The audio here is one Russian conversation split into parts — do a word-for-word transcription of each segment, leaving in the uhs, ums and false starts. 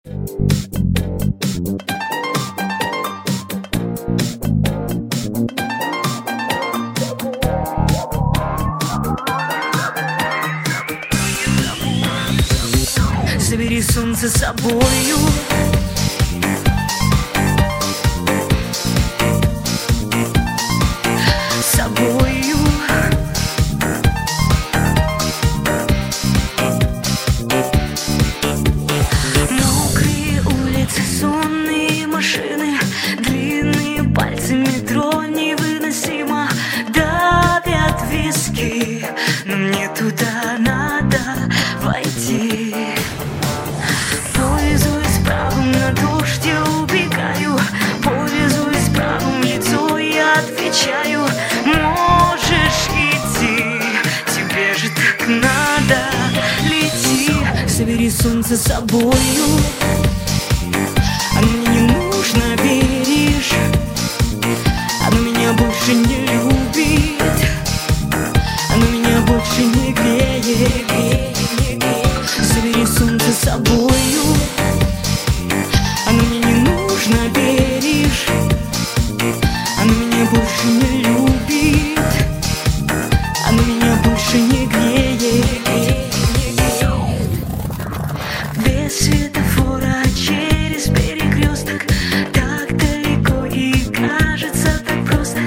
Забери солнце с собою. С собою. Мокрые улицы, сонные машины, длинные пальцы метро невыносимо давят виски, но мне туда надо войти. Пользуюсь правом на дождь, я убегаю. Пользуюсь правом, лицо я отвечаю. Можешь идти, тебе же так надо. Лети, забери солнце с собою. Оно мне не нужно, веришь? Оно меня больше не любит. Оно меня больше не греет. Забери солнце с собою. Оно мне не нужно, веришь? Оно меня больше не любит. Оно меня больше не греет. Без светофора через перекресток, так далеко и кажется так просто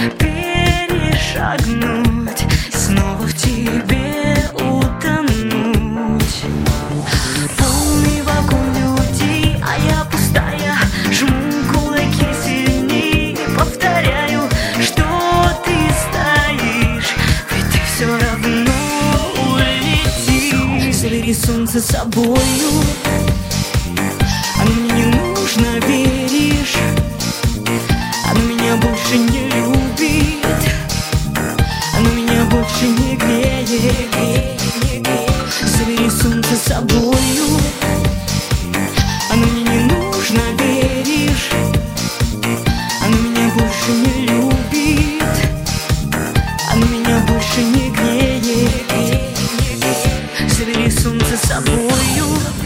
перешагнуть, снова в тебе утонуть. Полный вагон людей, а я пустая. Жму кулаки сильнее, повторяю, что ты стоишь, ведь ты все равно улетишь. Забери солнце с собою. Оно мне не нужно, веришь? Оно меня больше не любит. Оно меня больше не греет. Забери солнце с собою. Оно мне не нужно, веришь? Оно меня больше не любит. Оно меня больше не греет. Забери солнце с собою.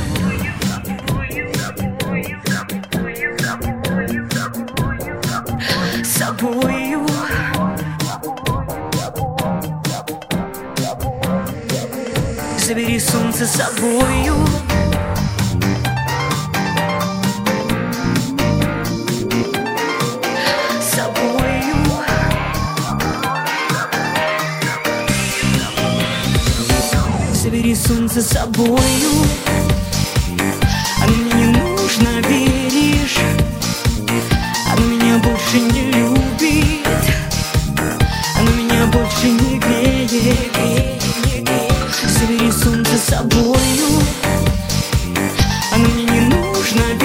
С собою. Забери солнце с собою. С собою. Забери солнце с собою. Оно мне не нужно, веришь? Оно меня больше не любит. Оно меня больше не греет. Забери солнце с собою. Оно мне не нужно,